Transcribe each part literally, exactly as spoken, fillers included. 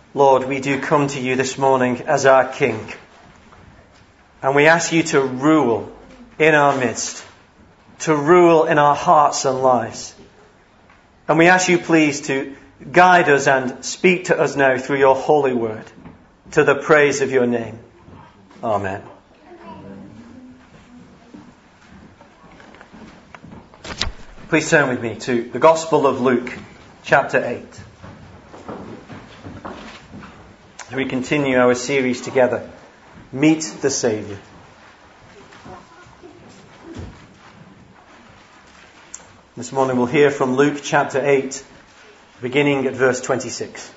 Lord, we do come to you this morning as our King. And we ask you to rule in our midst, to rule in our hearts and lives. And we ask you, please, to guide us and speak to us now through your holy word, to the praise of your name. Amen. Please turn with me to the Gospel of Luke, chapter eight. As we continue our series together, Meet the Saviour. This morning we'll hear from Luke chapter eight, beginning at verse twenty-six.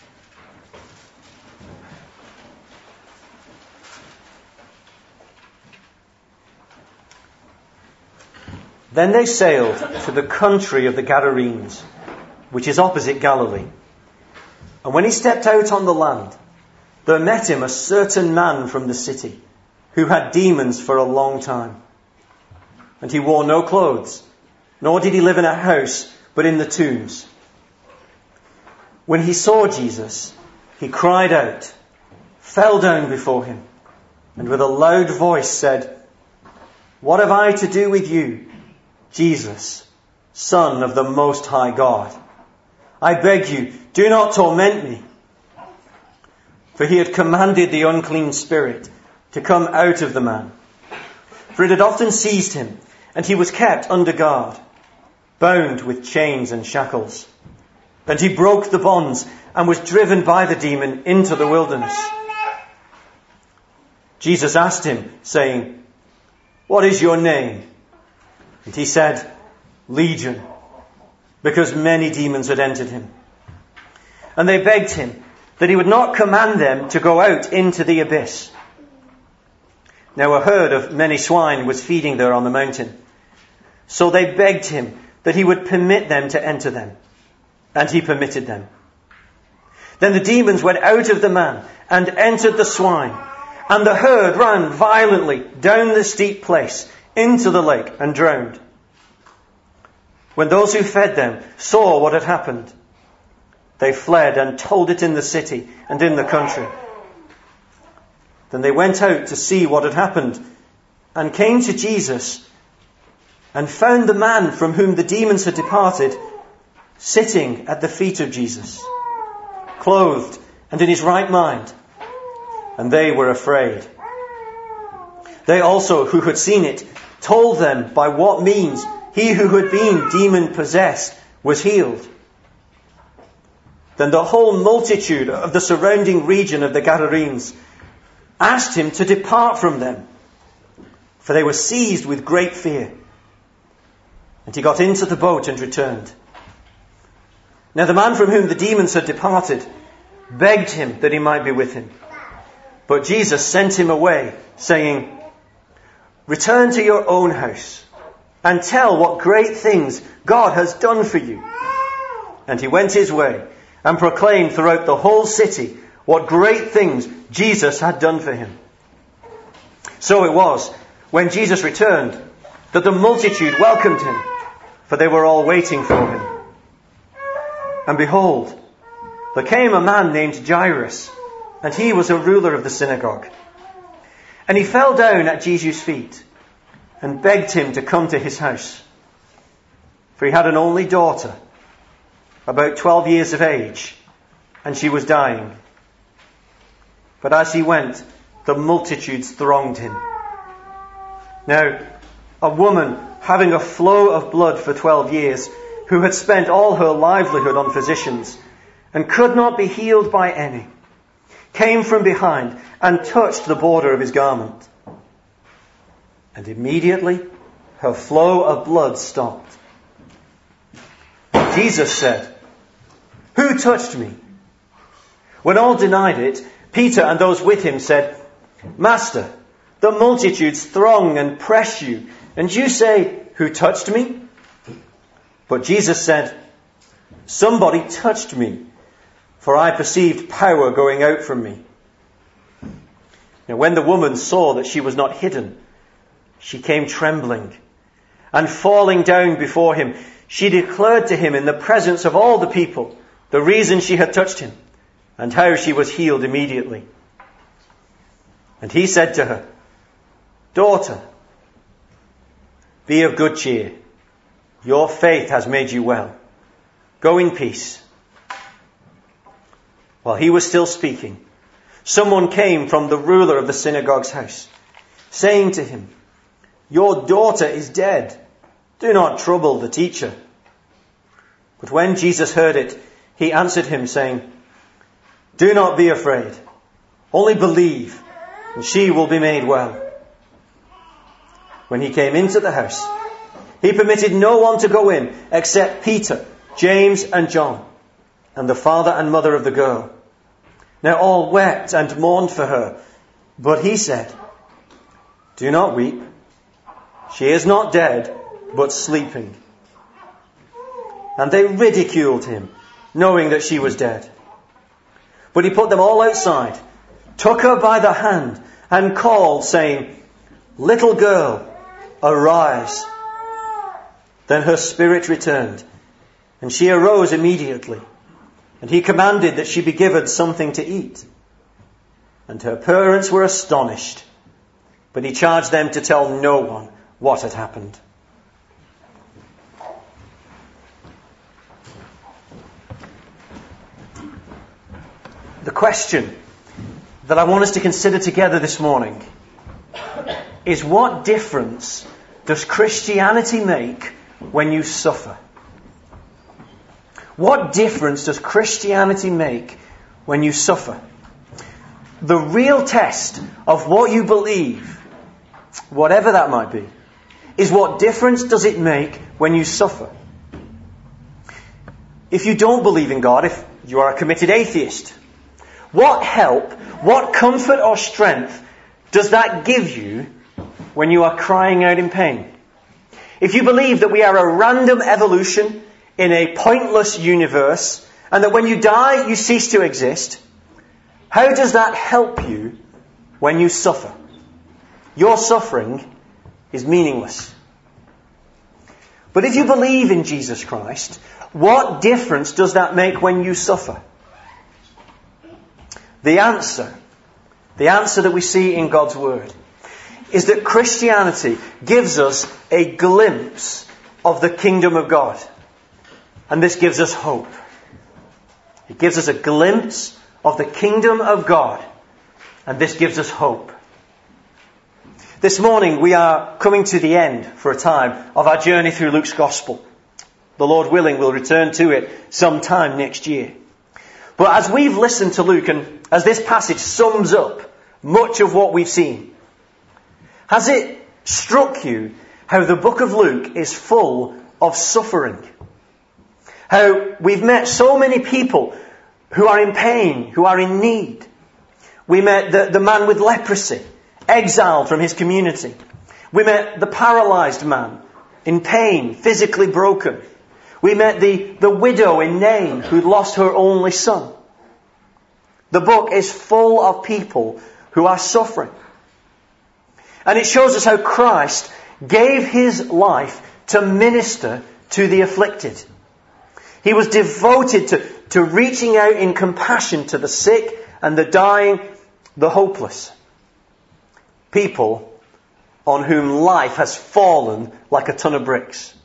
Then they sailed to the country of the Gadarenes, which is opposite Galilee. And when he stepped out on the land, there met him a certain man from the city, who had demons for a long time. And he wore no clothes, nor did he live in a house, but in the tombs. When he saw Jesus, he cried out, fell down before him, and with a loud voice said, "What have I to do with you, Jesus, Son of the Most High God? I beg you, do not torment me." For he had commanded the unclean spirit to come out of the man. For it had often seized him, and he was kept under guard, bound with chains and shackles. And he broke the bonds and was driven by the demon into the wilderness. Jesus asked him, saying, "What is your name?" And he said, "Legion," because many demons had entered him. And they begged him that he would not command them to go out into the abyss. Now a herd of many swine was feeding there on the mountain. So they begged him that he would permit them to enter them. And he permitted them. Then the demons went out of the man and entered the swine. And the herd ran violently down the steep place into the lake and drowned. When those who fed them saw what had happened, they fled and told it in the city and in the country. Then they went out to see what had happened and came to Jesus and found the man from whom the demons had departed sitting at the feet of Jesus, clothed and in his right mind, and they were afraid. They also, who had seen it, told them by what means he who had been demon-possessed was healed. Then the whole multitude of the surrounding region of the Gadarenes asked him to depart from them, for they were seized with great fear. And he got into the boat and returned. Now the man from whom the demons had departed begged him that he might be with him. But Jesus sent him away, saying, "Return to your own house and tell what great things God has done for you." And he went his way and proclaimed throughout the whole city what great things Jesus had done for him. So it was, when Jesus returned, that the multitude welcomed him, for they were all waiting for him. And behold, there came a man named Jairus, and he was a ruler of the synagogue. And he fell down at Jesus' feet and begged him to come to his house. For he had an only daughter, about twelve years of age, and she was dying. But as he went, the multitudes thronged him. Now, a woman having a flow of blood for twelve years, who had spent all her livelihood on physicians, and could not be healed by any, came from behind and touched the border of his garment. And immediately her flow of blood stopped. Jesus said, "Who touched me?" When all denied it, Peter and those with him said, "Master, the multitudes throng and press you, and you say, 'Who touched me?'" But Jesus said, "Somebody touched me, for I perceived power going out from me." Now when the woman saw that she was not hidden, she came trembling, and falling down before him, she declared to him in the presence of all the people the reason she had touched him, and how she was healed immediately. And he said to her, "Daughter, be of good cheer. Your faith has made you well. Go in peace." While he was still speaking, someone came from the ruler of the synagogue's house, saying to him, "Your daughter is dead. Do not trouble the teacher." But when Jesus heard it, he answered him, saying, "Do not be afraid. Only believe, and she will be made well." When he came into the house, he permitted no one to go in except Peter, James, and John, and the father and mother of the girl. Now all wept and mourned for her, but he said, "Do not weep. She is not dead, but sleeping." And they ridiculed him, knowing that she was dead. But he put them all outside, took her by the hand, and called, saying, "Little girl, arise." Then her spirit returned, and she arose immediately. And he commanded that she be given something to eat. And her parents were astonished, but he charged them to tell no one what had happened. The question that I want us to consider together this morning is, what difference does Christianity make when you suffer? What difference does Christianity make when you suffer? The real test of what you believe, whatever that might be, is what difference does it make when you suffer? If you don't believe in God, if you are a committed atheist, what help, what comfort or strength does that give you when you are crying out in pain? If you believe that we are a random evolution in a pointless universe, and that when you die you cease to exist, how does that help you when you suffer? Your suffering is meaningless. But if you believe in Jesus Christ, what difference does that make when you suffer? The answer, the answer that we see in God's Word, is that Christianity gives us a glimpse of the kingdom of God. And this gives us hope. It gives us a glimpse of the kingdom of God. And this gives us hope. This morning we are coming to the end for a time of our journey through Luke's Gospel. The Lord willing, we'll return to it sometime next year. But as we've listened to Luke, and as this passage sums up much of what we've seen, has it struck you how the book of Luke is full of suffering? How we've met so many people who are in pain, who are in need. We met the, the man with leprosy, exiled from his community. We met the paralyzed man, in pain, physically broken. We met the, the widow in Nain, who'd lost her only son. The book is full of people who are suffering. And it shows us how Christ gave his life to minister to the afflicted. He was devoted to, to reaching out in compassion to the sick and the dying, the hopeless. People on whom life has fallen like a ton of bricks.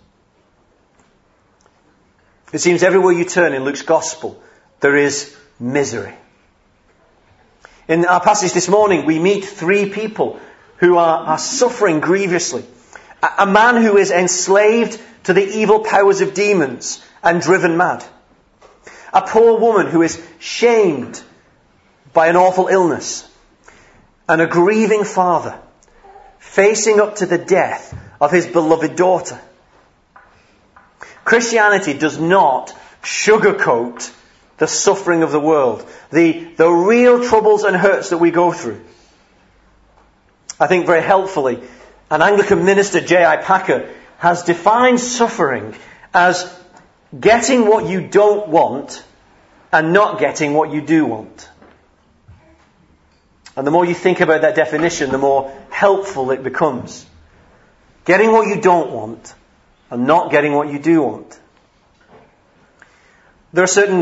It seems everywhere you turn in Luke's Gospel, there is misery. In our passage this morning, we meet three people who are, are suffering grievously. A, a man who is enslaved to the evil powers of demons and driven mad. A poor woman who is shamed by an awful illness. And a grieving father facing up to the death of his beloved daughter. Christianity does not sugarcoat the suffering of the world, the, the real troubles and hurts that we go through. I think very helpfully, an Anglican minister, J I Packer, has defined suffering as getting what you don't want and not getting what you do want. And the more you think about that definition, the more helpful it becomes. Getting what you don't want and not getting what you do want. There are certain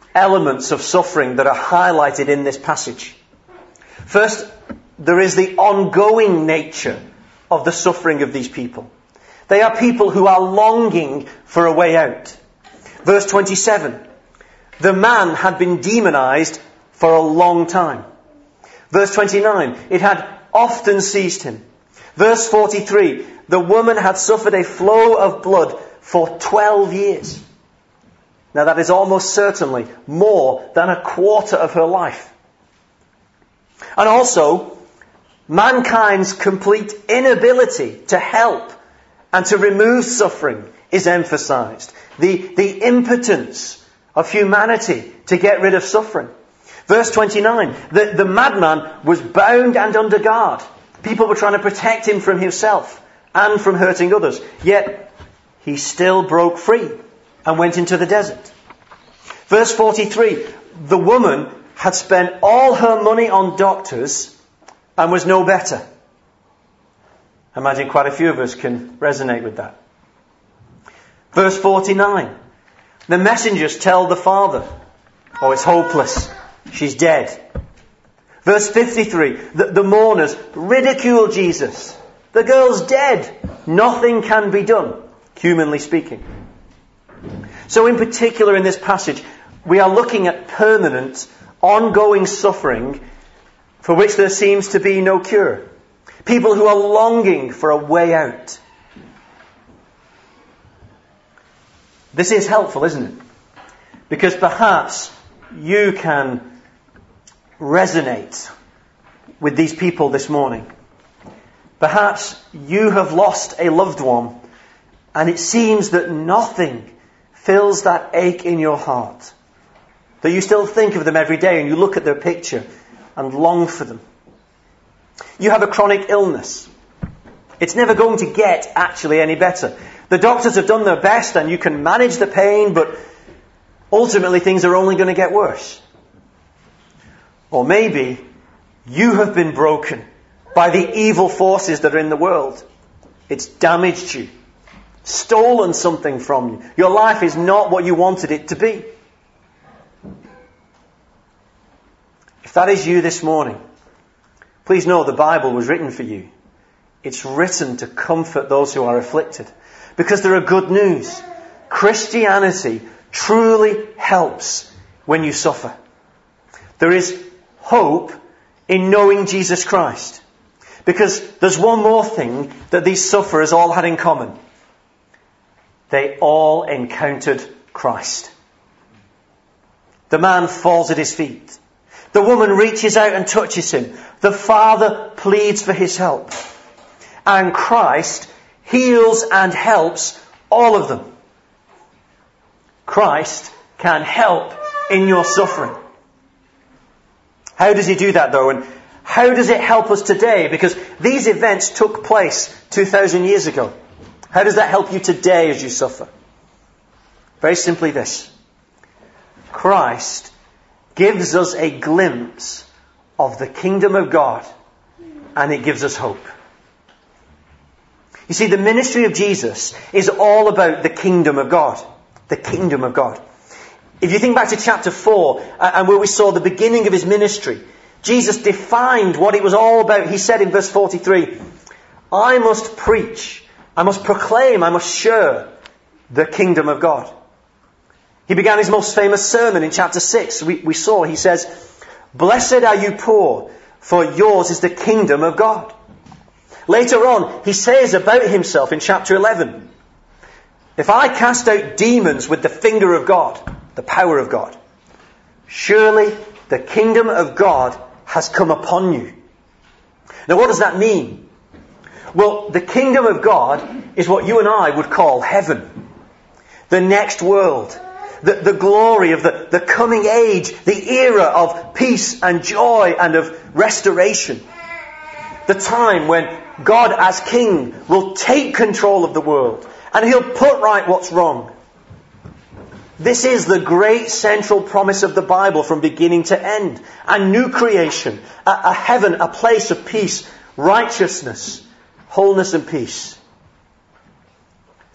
elements of suffering that are highlighted in this passage. First, there is the ongoing nature of the suffering of these people. They are people who are longing for a way out. Verse twenty-seven, the man had been demonized for a long time. Verse twenty-nine, it had often seized him. Verse forty-three, the woman had suffered a flow of blood for twelve years. Now that is almost certainly more than a quarter of her life. And also, mankind's complete inability to help and to remove suffering is emphasized. The, the impotence of humanity to get rid of suffering. Verse twenty-nine, the, the madman was bound and under guard. People were trying to protect him from himself and from hurting others. Yet, he still broke free and went into the desert. Verse forty-three, the woman had spent all her money on doctors and was no better. I imagine quite a few of us can resonate with that. Verse forty-nine, the messengers tell the father, oh, it's hopeless, she's dead. Verse fifty-three, the, the mourners ridicule Jesus. The girl's dead. Nothing can be done, humanly speaking. So in particular in this passage, we are looking at permanent, ongoing suffering for which there seems to be no cure. People who are longing for a way out. This is helpful, isn't it? Because perhaps you can resonate with these people this morning. Perhaps you have lost a loved one and it seems that nothing fills that ache in your heart. That you still think of them every day and you look at their picture and long for them. You have a chronic illness. It's never going to get actually any better. The doctors have done their best and you can manage the pain, but ultimately things are only going to get worse. Or maybe you have been broken by the evil forces that are in the world. It's damaged you, stolen something from you. Your life is not what you wanted it to be. If that is you this morning, please know the Bible was written for you. It's written to comfort those who are afflicted. Because there are good news. Christianity truly helps when you suffer. There is hope in knowing Jesus Christ. Because there's one more thing that these sufferers all had in common. They all encountered Christ. The man falls at his feet. The woman reaches out and touches him. The Father pleads for his help. And Christ heals and helps all of them. Christ can help in your suffering. How does he do that though? And how does it help us today? Because these events took place two thousand years ago. How does that help you today as you suffer? Very simply this. Christ gives us a glimpse of the kingdom of God, and it gives us hope. You see, the ministry of Jesus is all about the kingdom of God. The kingdom of God. If you think back to chapter four, and where we saw the beginning of his ministry, Jesus defined what it was all about. He said in verse forty-three, I must preach, I must proclaim, I must share the kingdom of God. He began his most famous sermon in chapter six. We, we saw, he says, blessed are you poor, for yours is the kingdom of God. Later on, he says about himself in chapter eleven, if I cast out demons with the finger of God, the power of God, surely the kingdom of God has come upon you. Now what does that mean? Well, the kingdom of God is what you and I would call heaven. The next world. The, the glory of the, the coming age. The era of peace and joy and of restoration. The time when God as King will take control of the world. And he'll put right what's wrong. This is the great central promise of the Bible from beginning to end. A new creation. A, a heaven, a place of peace, righteousness, wholeness and peace.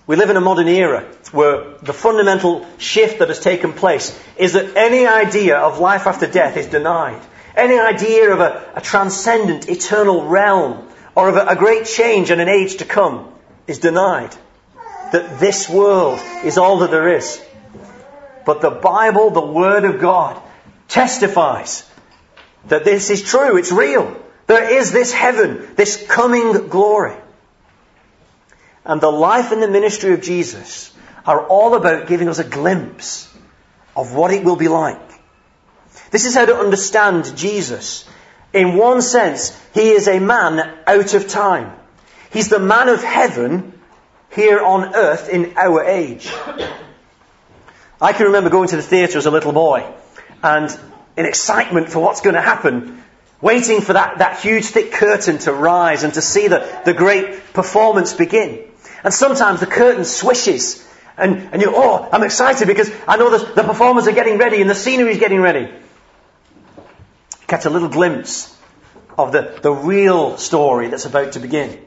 We live in a modern era where the fundamental shift that has taken place is that any idea of life after death is denied. Any idea of a, a transcendent, eternal realm or of a, a great change and an age to come is denied. That this world is all that there is. But the Bible, the Word of God, testifies that this is true, it's real. There is this heaven, this coming glory. And the life and the ministry of Jesus are all about giving us a glimpse of what it will be like. This is how to understand Jesus. In one sense, he is a man out of time. He's the man of heaven here on earth in our age. I can remember going to the theatre as a little boy and in excitement for what's going to happen, waiting for that, that huge thick curtain to rise and to see the, the great performance begin. And sometimes the curtain swishes and, and you oh, I'm excited because I know the, the performers are getting ready and the scenery is getting ready. You catch a little glimpse of the, the real story that's about to begin.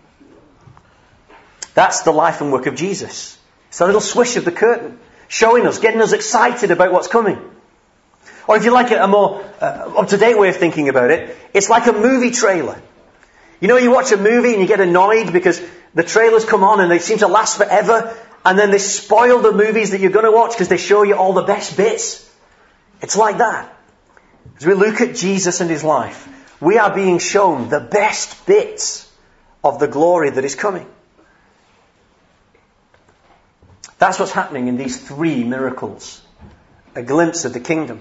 That's the life and work of Jesus. It's a little swish of the curtain, showing us, getting us excited about what's coming. Or if you like a more uh, up-to-date way of thinking about it, it's like a movie trailer. You know, you watch a movie and you get annoyed because the trailers come on and they seem to last forever, and then they spoil the movies that you're going to watch because they show you all the best bits. It's like that. As we look at Jesus and his life, we are being shown the best bits of the glory that is coming. That's what's happening in these three miracles. A glimpse of the kingdom.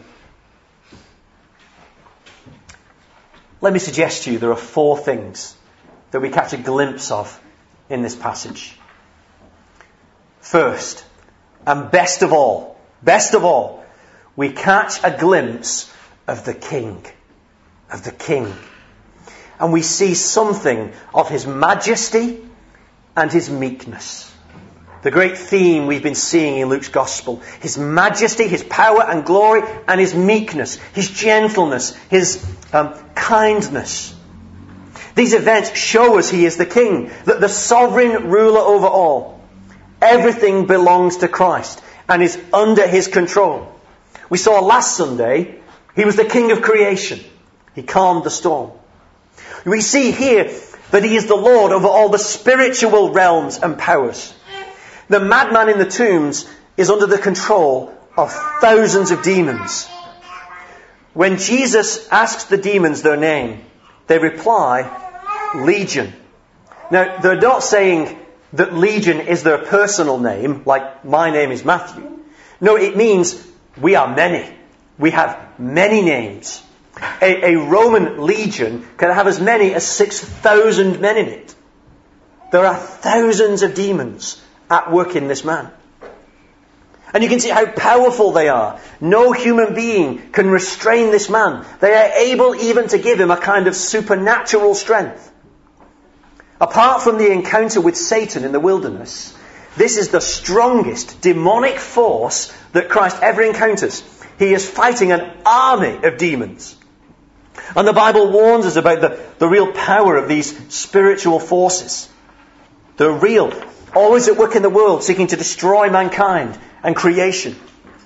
Let me suggest to you there are four things that we catch a glimpse of in this passage. First, and best of all, best of all, we catch a glimpse of the King. Of the King. And we see something of his majesty and his meekness. The great theme we've been seeing in Luke's Gospel. His majesty, his power and glory, and his meekness, his gentleness, his um, kindness. These events show us he is the King, that the sovereign ruler over all. Everything belongs to Christ and is under his control. We saw last Sunday, he was the King of creation. He calmed the storm. We see here that he is the Lord over all the spiritual realms and powers. The madman in the tombs is under the control of thousands of demons. When Jesus asks the demons their name, they reply, Legion. Now, they're not saying that Legion is their personal name, like my name is Matthew. No, it means we are many. We have many names. A, a Roman legion can have as many as six thousand men in it. There are thousands of demons at work in this man. And you can see how powerful they are. No human being can restrain this man. They are able even to give him a kind of supernatural strength. Apart from the encounter with Satan in the wilderness, this is the strongest demonic force that Christ ever encounters. He is fighting an army of demons. And the Bible warns us about the, the real power of these spiritual forces. They're real. Always at work in the world, seeking to destroy mankind and creation.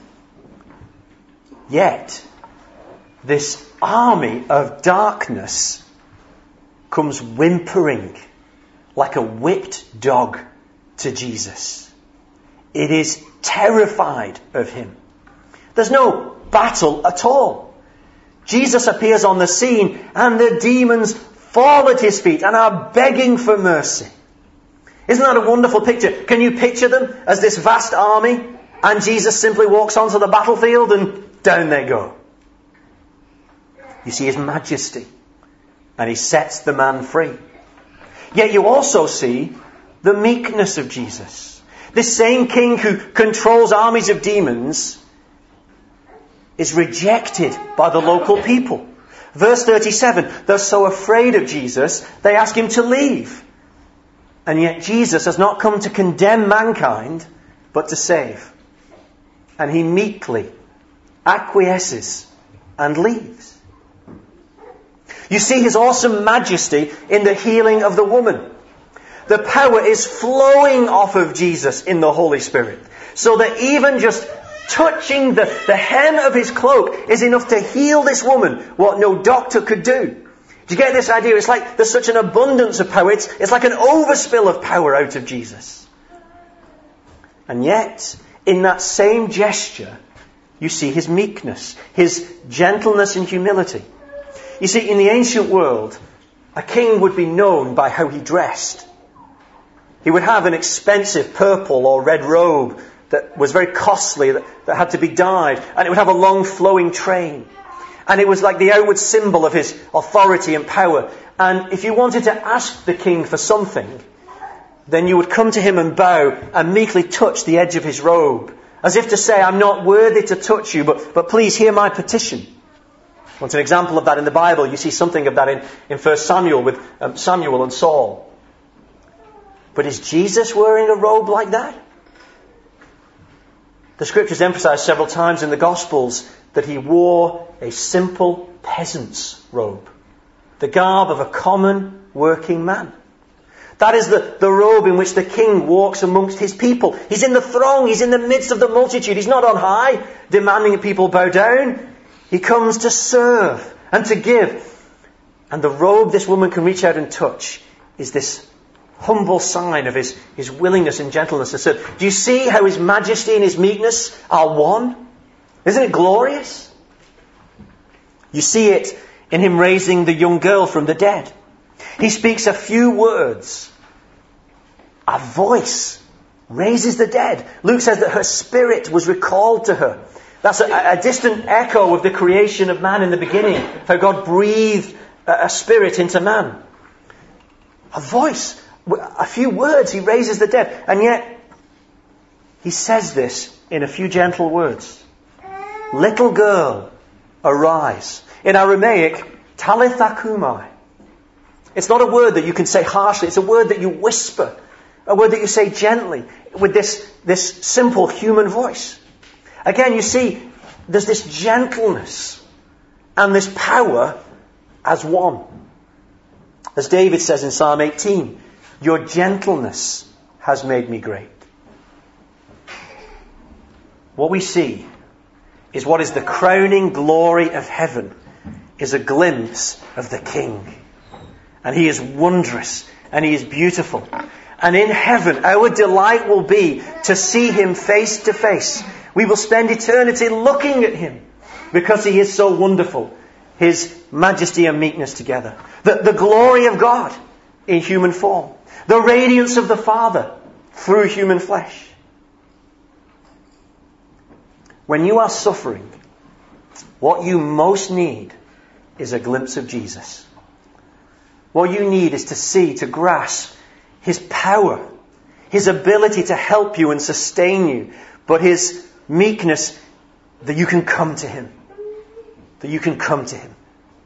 Yet, this army of darkness comes whimpering like a whipped dog to Jesus. It is terrified of him. There's no battle at all. Jesus appears on the scene and the demons fall at his feet and are begging for mercy. Isn't that a wonderful picture? Can you picture them as this vast army and Jesus simply walks onto the battlefield and down they go? You see his majesty and he sets the man free. Yet you also see the meekness of Jesus. This same king who controls armies of demons is rejected by the local people. Verse thirty-seven, they're so afraid of Jesus, they ask him to leave. And yet Jesus has not come to condemn mankind, but to save. And he meekly acquiesces and leaves. You see his awesome majesty in the healing of the woman. The power is flowing off of Jesus in the Holy Spirit. So that even just touching the, the hem of his cloak is enough to heal this woman, what no doctor could do. Do you get this idea? It's like there's such an abundance of power. It's, it's like an overspill of power out of Jesus. And yet, in that same gesture, you see his meekness, his gentleness and humility. You see, in the ancient world, a king would be known by how he dressed. He would have an expensive purple or red robe that was very costly, that, that had to be dyed, and it would have a long flowing train. And it was like the outward symbol of his authority and power. And if you wanted to ask the king for something, then you would come to him and bow and meekly touch the edge of his robe, as if to say, I'm not worthy to touch you, but, but please hear my petition. What's an example of that in the Bible? You see something of that in, in First Samuel with um, Samuel and Saul. But is Jesus wearing a robe like that? The scriptures emphasize several times in the Gospels that he wore a simple peasant's robe, the garb of a common working man. That is the, the robe in which the king walks amongst his people. He's in the throng, he's in the midst of the multitude. He's not on high, demanding that people bow down. He comes to serve and to give. And the robe this woman can reach out and touch is this humble sign of his, his willingness and gentleness to serve. Do you see how his majesty and his meekness are one? Isn't it glorious? You see it in him raising the young girl from the dead. He speaks a few words. A voice raises the dead. Luke says that her spirit was recalled to her. That's a, a distant echo of the creation of man in the beginning, how God breathed a, a spirit into man. A voice, a few words, he raises the dead. And yet, he says this in a few gentle words. Little girl, arise. In Aramaic, talitha kumai. It's not a word that you can say harshly. It's a word that you whisper. A word that you say gently with this, this simple human voice. Again, you see, there's this gentleness and this power as one. As David says in Psalm eighteen, your gentleness has made me great. What we see is what is the crowning glory of heaven is a glimpse of the King. And he is wondrous and he is beautiful. And in heaven, our delight will be to see him face to face. We will spend eternity looking at him because he is so wonderful. His majesty and meekness together. The, the glory of God in human form. The radiance of the Father through human flesh. When you are suffering, what you most need is a glimpse of Jesus. What you need is to see, to grasp his power, his ability to help you and sustain you, but his meekness that you can come to him. That you can come to him.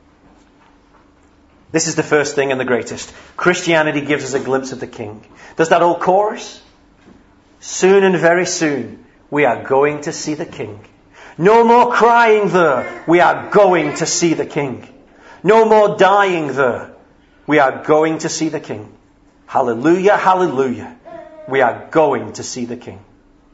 This is the first thing and the greatest. Christianity gives us a glimpse of the King. There's that old chorus. Soon and very soon, we are going to see the King. No more crying there. We are going to see the King. No more dying there. We are going to see the King. Hallelujah, hallelujah. We are going to see the King.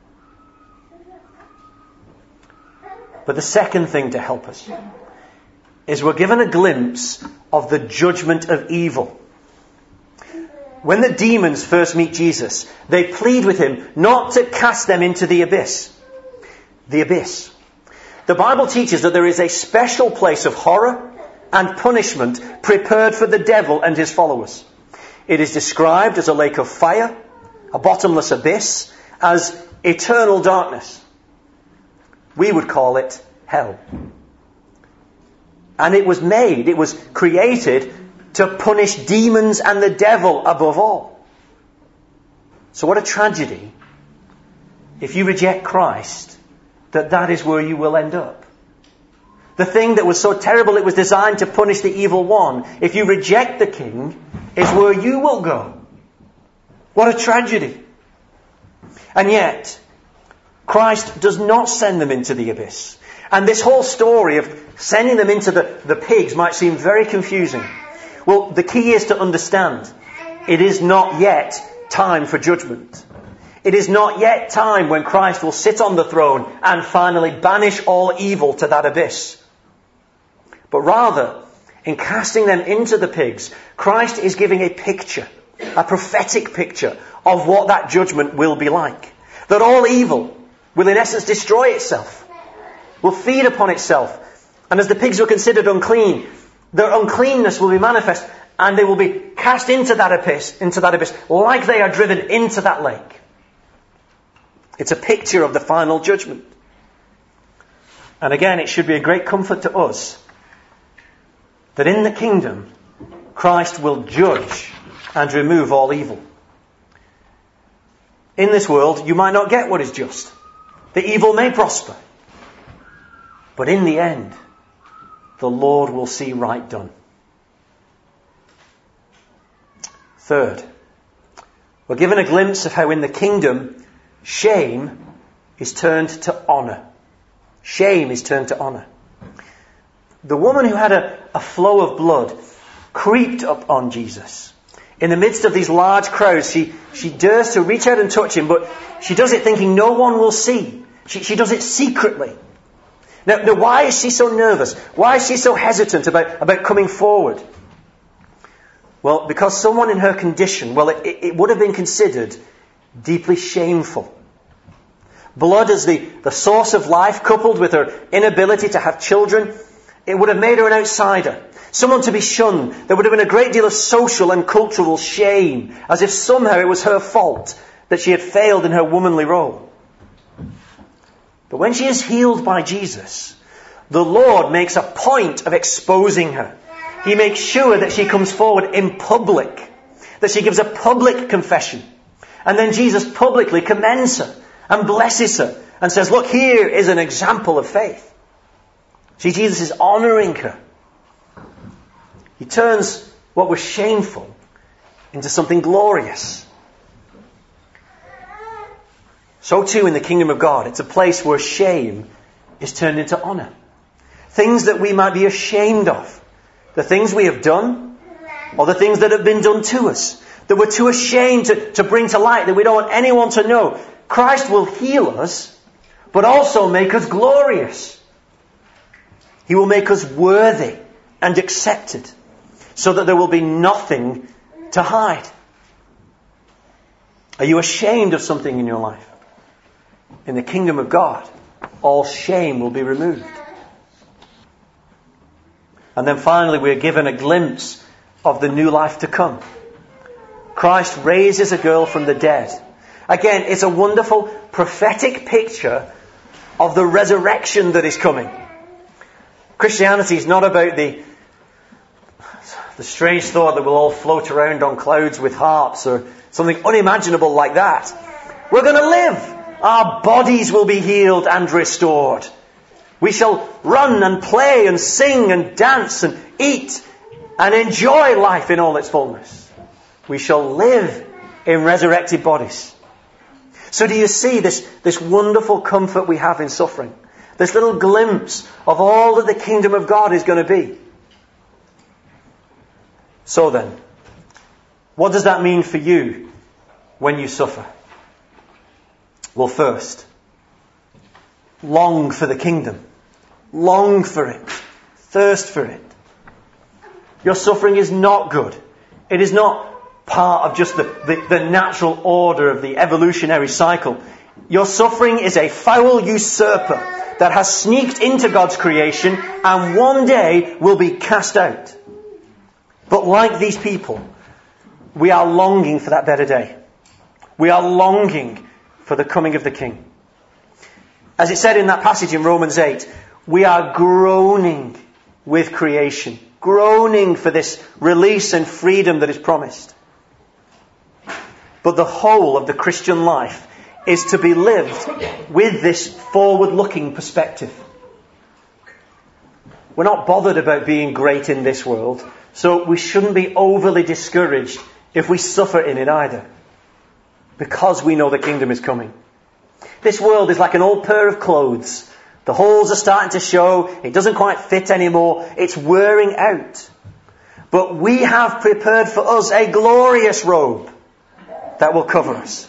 But the second thing to help us is we're given a glimpse of the judgment of evil. When the demons first meet Jesus, they plead with him not to cast them into the abyss. The abyss. The Bible teaches that there is a special place of horror and punishment prepared for the devil and his followers. It is described as a lake of fire, a bottomless abyss, as eternal darkness. We would call it hell. And it was made, it was created to punish demons and the devil above all. So what a tragedy if you reject Christ, that that is where you will end up. The thing that was so terrible it was designed to punish the evil one, if you reject the King, is where you will go. What a tragedy. And yet, Christ does not send them into the abyss. And this whole story of sending them into the, the pigs might seem very confusing. Well, the key is to understand. It is not yet time for judgment. It is not yet time when Christ will sit on the throne and finally banish all evil to that abyss. But rather, in casting them into the pigs, Christ is giving a picture, a prophetic picture of what that judgment will be like. That all evil will in essence destroy itself, will feed upon itself. And as the pigs were considered unclean, their uncleanness will be manifest and they will be cast into that abyss, into that abyss, like they are driven into that lake. It's a picture of the final judgment. And again, it should be a great comfort to us that in the kingdom, Christ will judge and remove all evil. In this world, you might not get what is just. The evil may prosper. But in the end, the Lord will see right done. Third, we're given a glimpse of how in the kingdom, shame is turned to honour. Shame is turned to honour. The woman who had a, a flow of blood creeped up on Jesus. In the midst of these large crowds, she, she dares to reach out and touch him, but she does it thinking no one will see. She, she does it secretly. Now, now, why is she so nervous? Why is she so hesitant about, about coming forward? Well, because someone in her condition, well, it, it would have been considered deeply shameful. Blood as the, the source of life, coupled with her inability to have children, it would have made her an outsider. Someone to be shunned. There would have been a great deal of social and cultural shame, as if somehow it was her fault that she had failed in her womanly role. But when she is healed by Jesus, the Lord makes a point of exposing her. He makes sure that she comes forward in public, that she gives a public confession. And then Jesus publicly commends her and blesses her and says, look, here is an example of faith. See, Jesus is honouring her. He turns what was shameful into something glorious. So too in the kingdom of God, it's a place where shame is turned into honour. Things that we might be ashamed of, the things we have done, or the things that have been done to us, that we're too ashamed to, to bring to light, that we don't want anyone to know. Christ will heal us, but also make us glorious. He will make us worthy and accepted, so that there will be nothing to hide. Are you ashamed of something in your life? In the kingdom of God, all shame will be removed. And then finally, we are given a glimpse of the new life to come. Christ raises a girl from the dead. Again, it's a wonderful prophetic picture of the resurrection that is coming. Christianity is not about the The strange thought that we'll all float around on clouds with harps or something unimaginable like that. We're going to live. Our bodies will be healed and restored. We shall run and play and sing and dance and eat and enjoy life in all its fullness. We shall live in resurrected bodies. So do you see this, this wonderful comfort we have in suffering? This little glimpse of all that the kingdom of God is going to be. So then, what does that mean for you when you suffer? Well, first, long for the kingdom. Long for it. Thirst for it. Your suffering is not good. It is not part of just the, the, the natural order of the evolutionary cycle. Your suffering is a foul usurper that has sneaked into God's creation and one day will be cast out. But like these people, we are longing for that better day. We are longing for the coming of the King. As it said in that passage in Romans eight, we are groaning with creation, groaning for this release and freedom that is promised. But the whole of the Christian life is to be lived with this forward-looking perspective. We're not bothered about being great in this world, so we shouldn't be overly discouraged if we suffer in it either, because we know the kingdom is coming. This world is like an old pair of clothes. The holes are starting to show. It doesn't quite fit anymore. It's wearing out. But we have prepared for us a glorious robe that will cover us.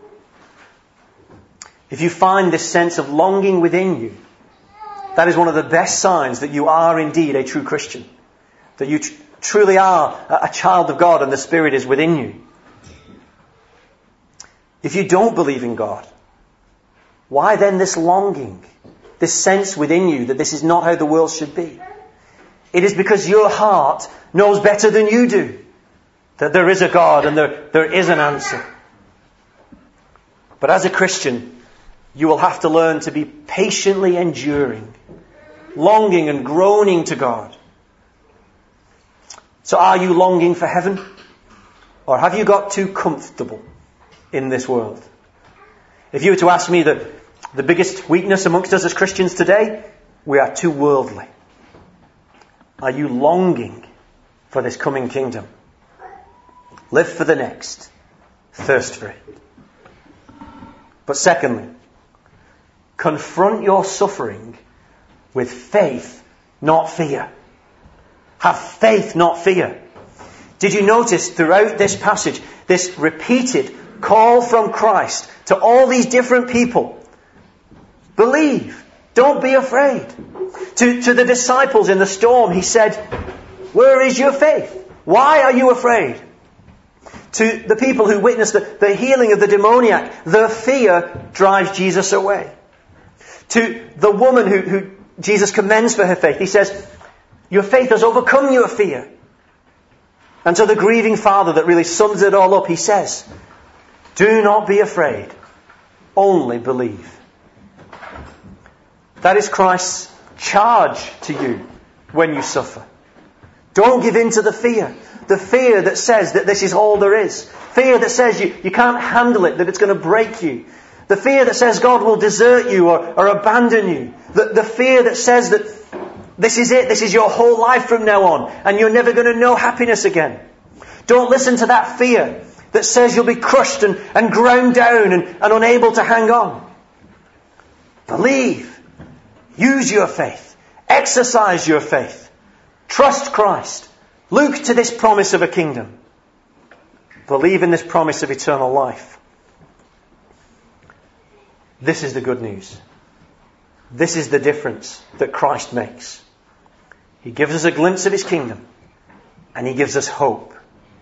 If you find this sense of longing within you, that is one of the best signs that you are indeed a true Christian. That you tr- truly are a, a child of God and the Spirit is within you. If you don't believe in God, why then this longing, this sense within you that this is not how the world should be? It is because your heart knows better than you do that there is a God and there, there is an answer. But as a Christian, you will have to learn to be patiently enduring, longing and groaning to God. So are you longing for heaven? Or have you got too comfortable in this world? If you were to ask me the, the biggest weakness amongst us as Christians today, we are too worldly. Are you longing for this coming kingdom? Live for the next. Thirst for it. But secondly, confront your suffering with faith, not fear. Have faith, not fear. Did you notice throughout this passage, this repeated call from Christ to all these different people? Believe. Don't be afraid. To, to the disciples in the storm, he said, where is your faith? Why are you afraid? To the people who witnessed the, the healing of the demoniac, their fear drives Jesus away. To the woman who, who Jesus commends for her faith, he says, your faith has overcome your fear. And to the grieving father that really sums it all up, he says, do not be afraid, only believe. That is Christ's charge to you when you suffer. Don't give in to the fear. The fear that says that this is all there is. Fear that says you, you can't handle it, that it's going to break you. The fear that says God will desert you or, or abandon you. The, the fear that says that this is it, this is your whole life from now on, and you're never going to know happiness again. Don't listen to that fear that says you'll be crushed and, and ground down and, and unable to hang on. Believe. Use your faith. Exercise your faith. Trust Christ. Look to this promise of a kingdom. Believe in this promise of eternal life. This is the good news. This is the difference that Christ makes. He gives us a glimpse of His kingdom, and He gives us hope.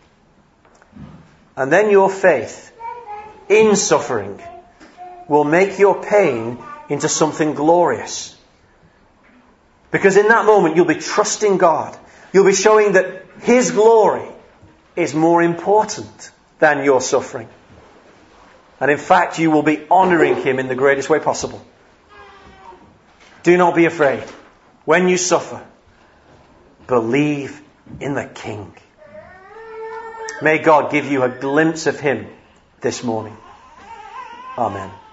And then your faith in suffering will make your pain into something glorious. Because in that moment you'll be trusting God. You'll be showing that His glory is more important than your suffering. And in fact, you will be honouring Him in the greatest way possible. Do not be afraid. When you suffer, believe in the King. May God give you a glimpse of Him this morning. Amen.